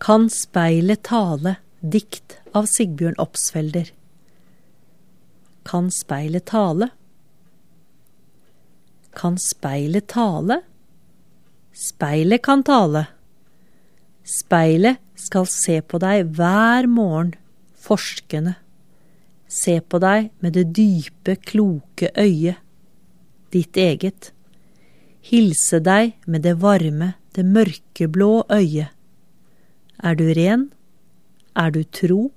Kan speilet tale? Dikt av Sigbjørn Opsfelder. Kan speilet tale? Kan speilet tale? Speilet kan tale. Speilet skal se på deg hver morgen, forskende. Se på deg med det dype, kloke øyet, ditt eget. Hilse deg med det varme, det mørkeblå øyet. Er du ren? Er du tro?